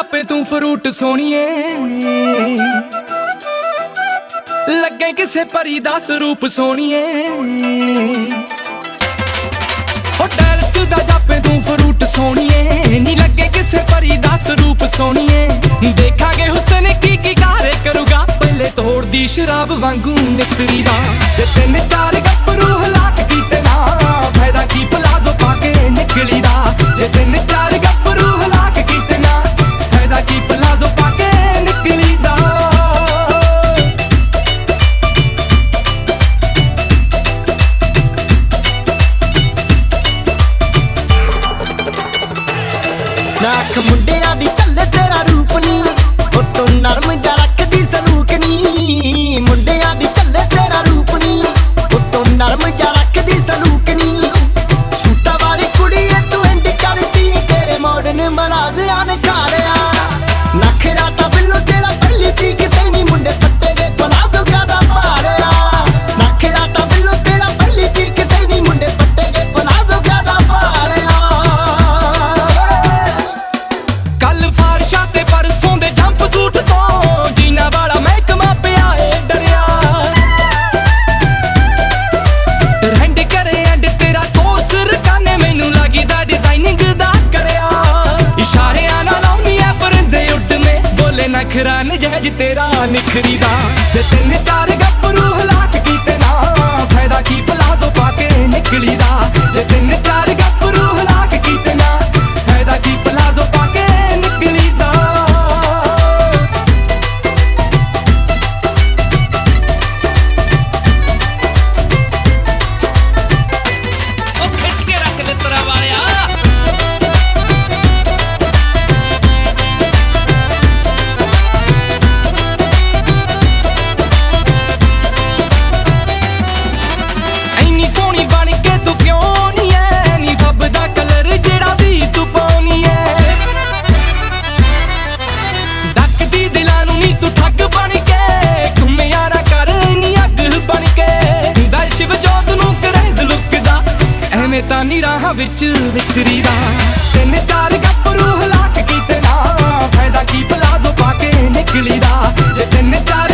ਜਾਪੇ ਤੂੰ ਫਰੂਟ ਸੋਹਣੀਏ, ਲੱਗੇ ਕਿਸੇ ਪਰੀ ਦਾ ਸਰੂਪ ਸੋਹਣੀਏ। ਹੋ ਡੈਲਸ ਦਾ ਜਾਪੇ ਤੂੰ ਫਰੂਟ ਸੋਹਣੀਏ, ਨੀ ਲੱਗੇ ਕਿਸੇ ਪਰੀ ਦਾ ਸਰੂਪ ਸੋਹਣੀਏ। ਦੇਖਾਂਗੇ ਹੁਸਨ ਕੀ ਕਾਰੇ ਕਰੂਗਾ, ਪਹਿਲੇ ਤੋੜਦੀ ਸ਼ਰਾਬ ਵਾਂਗੂ ਨਿਕਰੀ ਦਾ। ਜੇ ਤਿੰਨ ਚਾਰ ਗੱਭਰੂ ਹਲਾਕ ਕੀਤੇ ਨਾ, ਫਾਇਦਾ ਕੀ ਪਲਾਜ਼ੋ ਪਾ ਕੇ ਨਿਕਲੀ ਦਾ। ਜੇ ਤਿੰਨ ਚਾਰ ਗੱਭਰੂ ਹਲਾਕ ਕੀਤੇ ਨਾ, ਫਾਇਦਾ ਕੀ ਪਲਾਜ਼ੋ ਪਾ ਕੇ ਨਿਕਲੀ ਦਾ। ਨਾਖ ਮੁੰਡਿਆਂ ਦੀ ਚੱਲੇ ਤੇਰਾ ਰੂਪ ਨੀ, ਉਹ ਤੂੰ ਨਰਮ ਜਾ ਰੱਖਦੀ ਸਲੂਕ ਨੀ। ਮੁੰਡਿਆਂ ਦੀ ਚੱਲੇ ਤੇਰਾ ਰੂਪ ਨੀ, ਉਹ ਤੂੰ ਨਰਮ ਜਾ ਰੱਖਦੀ ਸਲੂਕ ਨੀ। ਸੂਟਾਂ ਵਾਲੀ ਕੁੜੀਏ ਤੂੰ ਇੰਡ ਕਰਦੀ ਨੀ, ਤੇਰੇ ਮੋਡਨ ਮਨਾਜ਼ਿਆਂ ਨੇ ਖਾੜਿਆ। ਨਖਰਾ ਤਾਂ ਬਿੱਲੋ ਤੇਰਾ ਪਹਿਲੀ ਪੀਕ ਤੇ ਨੀ, ਮੁੰਡੇ ਪੱਟੇ ਦੇ ਪਲਾਜ਼ੋ ਕਾਦਾ ਪਾੜਿਆ। ਨਖਰਾ ਤਾਂ ਬਿੱਲੋ ਤੇਰਾ ਪਹਿਲੀ ਪੀਕ ਤੇ ਨੀ, ਮੁੰਡੇ ਪੱਟੇ ਦੇ ਪਲਾਜ਼ੋ ਕਾਦਾ ਪਾੜਿਆ। ਕੱਲ ਫਾਰਸ਼ਾਂ ਤੇ ਪਰਸੋਂ ਦੇ ਜੰਪ ਸੂਟ ਤੋਂ, ਜੀਨਾ ਵਾਲਾ ਮਹਿਕਮਾ ਪਿਆ ਏ ਡਰਿਆ। ਟਰੈਂਡ ਕਰੇ ਐਂਡ ਤੇਰਾ ਕੋਰਸ ਰਕਾਨੇ, ਮੈਨੂੰ ਲੱਗਦਾ ਡਿਜ਼ਾਈਨਿੰਗ ਦਾ ਕਰਿਆ। ਇਸ਼ਾਰਿਆਂ ਨਾਲ ਆਉਣੀ ਐ ਪਰਿੰਦੇ ਉੱਡਨੇ, ਬੋਲੇ ਨਖਰਾ ਨਜਾਇਜ਼ ਤੇਰਾ ਨਿਖਰੀ ਦਾ। ਜੇ ਤਿੰਨ ਚਾਰ ਗੱਭਰੂ ਹਲਾਕ ਕੀਤੇ ਨਾ, ਫਾਇਦਾ ਕੀ ਪਲਾਜ਼ੋ ਪਾ ਕੇ ਨਿਕਲੀ ਦਾ। ਜੇ ਤਿੰਨ ਚਾਰ ਗੱਭਰੂ ਹਲਾਕ ਕੀਤੇ ਨਾ, ਫਾਇਦਾ ਕੀ ਪਲਾਜ਼ੋ ਪਾ ਕੇ ਨਿਕਲੀ ਦਾ। ਉਹ ਖਿੱਚ ਕੇ ਰੱਖ ਦੇ ਤਰਾ ਵਾਲਿਆ। ਇੰਨੀ ਸੋਹਣੀ ਬਣ ਕੇ ਤੂੰ ਕਿਉਂ ਨੀ ਐ, ਨੀ ਫੱਬਦਾ ਕਲਰ ਜਿਹੜਾ ਵੀ ਤੂੰ ਪਾਉਣੀ ਐ। ਡੱਕਦੀ ਦਿਲਾਂ ਨੂੰ ਨੀ ਤੂੰ ਠੱਗ ਬਣ ਕੇ, ਘੁੰਮਿਆ ਨਾ ਕਰ ਇੰਨੀ ਅੱਗ ਬਣ ਕੇ। ਦਾ ਸ਼ਿਵਜੋਤ ਨੂੰ ਕਰੇਜ਼ ਲੁੱਕਦਾ, ਐਵੇਂ ਤਾਂ ਨੀ ਰਾਹਾਂ ਵਿੱਚ ਵਿਚਰੀ ਦਾ। ਤਿੰਨ ਚਾਰ ਗੱਭਰੂ ਹਲਾਕ ਕੀਤੇ ਨਾ, ਫਾਇਦਾ ਕੀ ਪਲਾਜ਼ੋ ਪਾ ਕੇ ਨਿਕਲੀ ਦਾ। ਜੇ ਤਿੰਨ ਚਾਰ